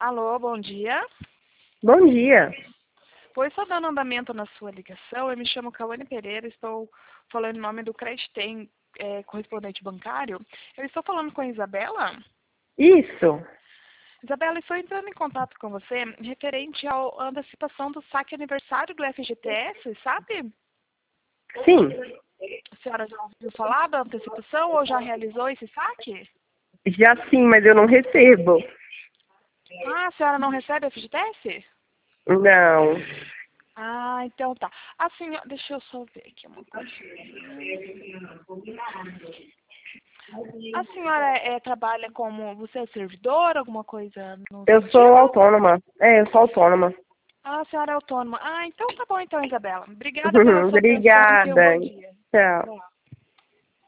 Alô, bom dia. Bom dia. Pois só dando andamento na sua ligação, eu me chamo Cauane Pereira, estou falando em nome do Credtem, correspondente bancário. Eu estou falando com a Isabela. Isso. Isabela, estou entrando em contato com você referente à antecipação do saque aniversário do FGTS, sabe? Sim. A senhora já ouviu falar da antecipação ou já realizou esse saque? Já sim, mas eu não recebo. Ah, a senhora não recebe FGTS? Não. Ah, então tá. A senhora, deixa eu só ver aqui uma coisa. A senhora trabalha como, você é servidora, alguma coisa no Eu sentido? sou autônoma. Eu sou autônoma. Ah, a senhora é autônoma. Ah, então tá bom então, Isabela. Obrigada pela sua atenção e tenha um Obrigada. bom dia. Tchau. Tchau.